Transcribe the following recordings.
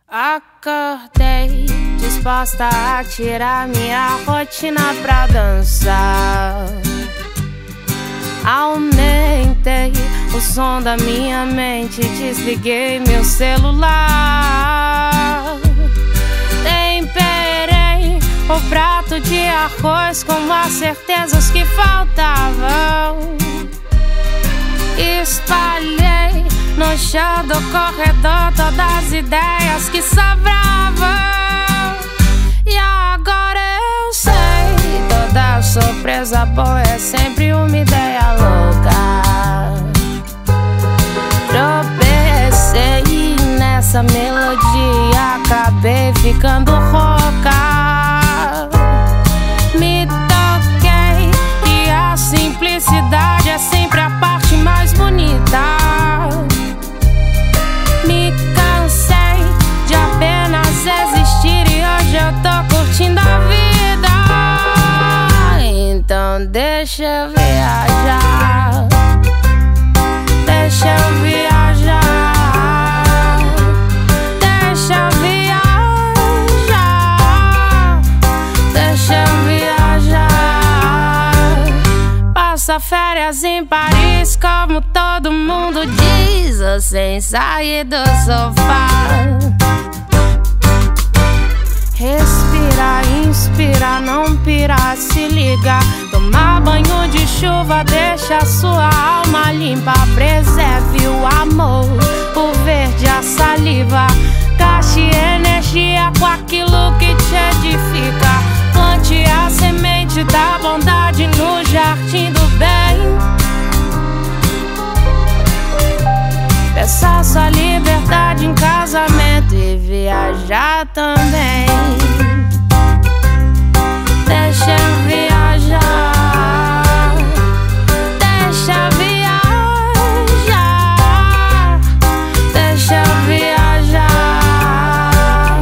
Acordei disposta a tirar minha rotina pra dançar. Aumentei o som da minha mente, desliguei meu celular. Temperei o prato de arroz com as certezas que faltavam. Espalhei no chão do corredor todas as ideias que sobravam. E agora eu sei, toda surpresa boa é sempre uma ideia louca. Tropecei nessa melodia, acabei ficando rouca. Me toquei que a simplicidade é sempre a parte mais bonita. Me cansei de apenas existir e hoje eu tô curtindo a vida. Então deixa eu viajar, deixa eu viajar, deixa eu viajar, deixa eu viajar. Passa férias em Paris como todo mundo diz, ou sem sair do sofá. Respirar, inspirar, não pirar, se ligar. Tomar banho de chuva, deixa a sua alma limpa. Preserve o amor, o verde, a saliva. Gaste energia com aquilo que te edifica. Plante a semente da bondade no jardim do bem. Peça sua liberdade em casamento e viajar também. Deixa eu viajar, deixa eu viajar, deixa eu viajar.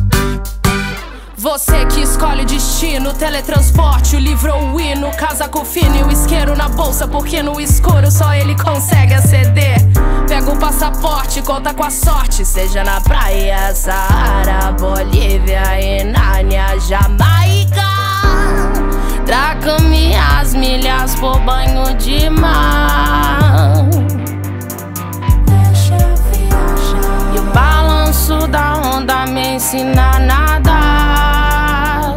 Você que escolhe o destino, teletransporte, o livro ou o hino, casaco fino e o isqueiro na bolsa, porque no escuro só ele consegue aceder. Pega o passaporte, conta com a sorte, seja na praia, Saara, Bolívia e Nárnia, Jamaica. Traga-me as milhas por banho de mar. Deixa eu viajar. E o balanço da onda me ensina a nadar.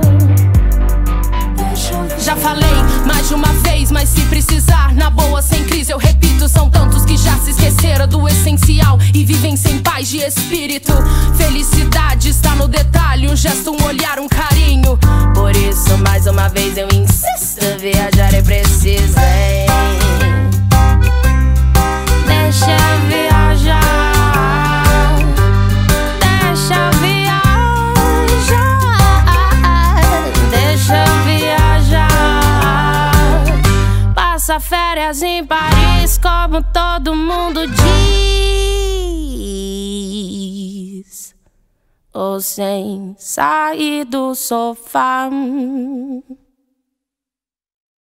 Já falei mais de uma vez, mas se precisar, na boa, sem crise, eu repito. São tantos que já se esqueceram do essencial e vivem sem paz de espírito. Felicidade está no detalhe, um gesto, um olhar, um carinho. Por isso, mais uma vez eu insisto, viajar é preciso, hein? Deixa eu viajar, deixa eu viajar, deixa eu viajar. Passa férias em Paris como todo mundo diz, ou sem sair do sofá.